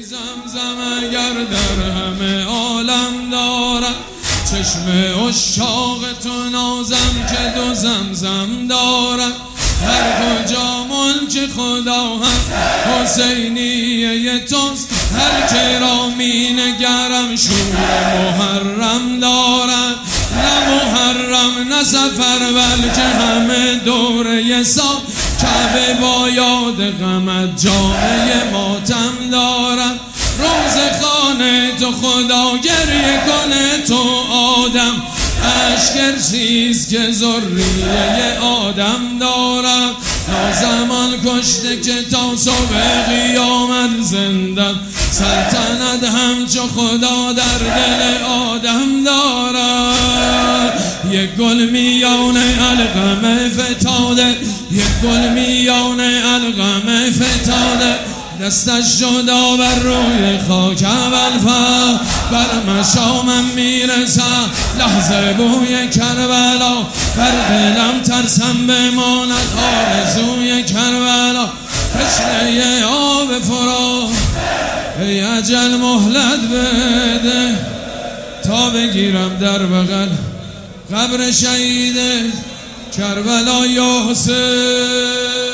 زمزم اگر در همه عالم دارد، چشم عشاق تو نازم که دو زمزم دارد. هر کجا ملک خدا هست حسینیه توست، هر که را می نگرم شور محرم دارد. نه محرم نه سفر بلکه همه دوره سال، کعبه با یاد غمت جامعه ماتم دارد. روز خانه تو خدا گریه کنه تو آدم، اشکر چیز که ذریه آدم دارد. نازمان کشته که تا صبح قیامت زنده، سلطنت همچو خدا در دل آدم دارد. یک گل میان القمه فتاده، یک گل میان القمه فتاده، دستش جدا بر روی خاک ابوالفضل، بر مشامم میرسه لحظه بوی کربلا، بر دلم ترسم بماند آرزوی کربلا. تشنه آب فرات ای اجل مهلت بده، تا بگیرم در بغل قبر شهید کربلا یا حسین.